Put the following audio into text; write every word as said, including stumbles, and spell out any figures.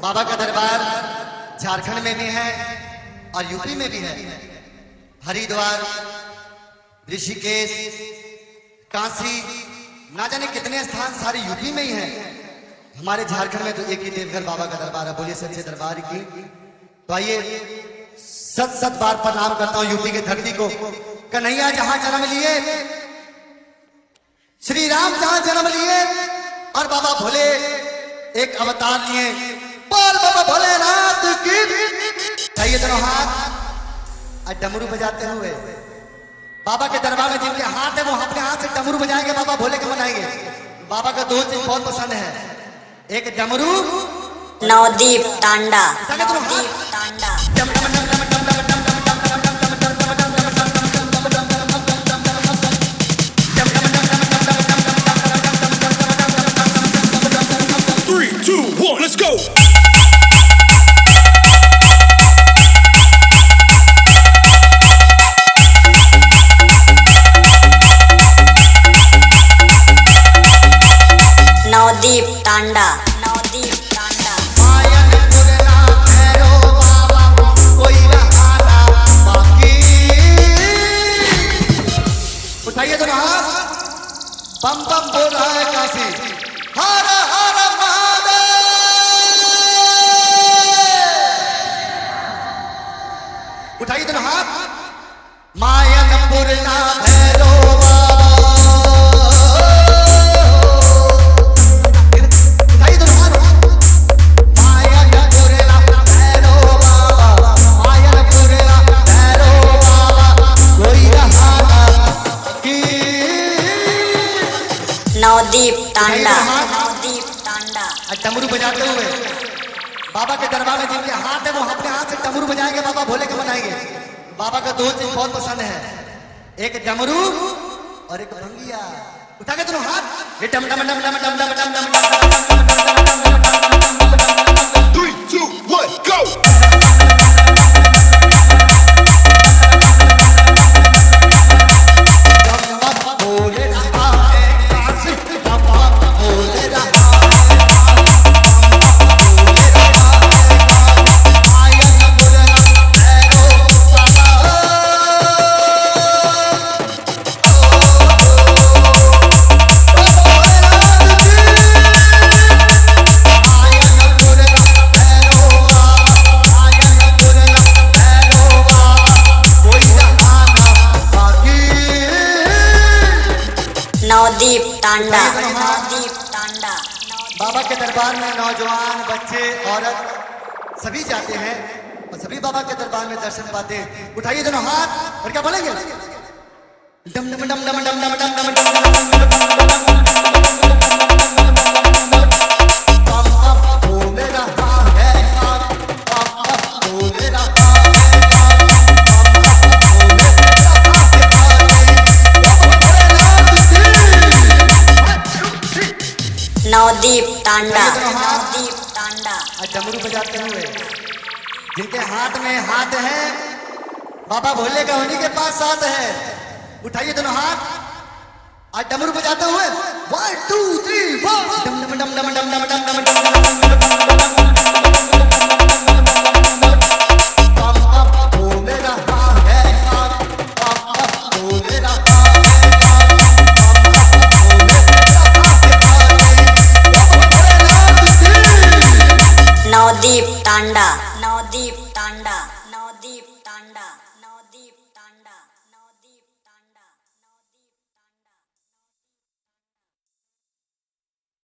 बाबा का दरबार झारखंड में भी है और यूपी में भी है। हरिद्वार, ऋषिकेश, काशी, ना जाने कितने स्थान सारे यूपी में ही हैं। हमारे झारखंड में तो एक ही देवघर बाबा का दरबार है। बोलिए सच्चे दरबार की। तो आइए सत सत बार प्रणाम करता हूं यूपी की धरती को। कन्हैया जहां जन्म लिए, श्री राम जहां जन्म लिए और बाबा भोले एक अवतार लिए। बोल बाबा भोलेनाथ की। आइए दोनों हाथ और डमरू बजाते हुए बाबा के दरबार में जिनके हाथ है वो अपने हाथ से डमरू बजाएंगे, बाबा भोले को मनाएंगे। बाबा का दो चीज बहुत पसंद है, एक डमरू, नवदीप तांडा। नवदीप तांडा। Three, two, one, let's go. Navdeep तांडा। नवदीप तांडा। उठाइए दोनों हाथ, बम बम बोल रहा है काशी। हर हर महादेव। उठाइए दोनों हाथ, मायनपुर ना भैरो नवदीप तांडा। नवदीप तांडा। डमरू बजाते हुए बाबा के दरबार में जिनके हाथ है वो अपने हाथ से डमरू बजाएंगे, बाबा भोले को मनाएंगे। बाबा का दो चीज बहुत पसंद है, एक डमरू और एक भंगिया। उठा के दोनों हाथ, ये डम डम डम डम डम डम डम डम। Three, two, one, go. Navdeep तांडा। नवदीप तांडा। बाबा के दरबार में नौजवान, बच्चे, औरत सभी जाते हैं और सभी बाबा के दरबार में दर्शन पाते हैं। उठाइए दोनों हाथ और क्या बोलेंगे, डम डम डम डम डम डम डम डम। नवदीप तांडा। नवदीप तांडा। डमरू बजाते हुए जिनके हाथ में हाथ है, बाबा भोले का उन्हीं के पास साथ है। उठाइए दोनों हाथ और डमरू बजाते हुए वन टू थ्री फोर डम डम डम डम डम डम डम डम। नवदीप तांडा। नवदीप तांडा। नवदीप तांडा।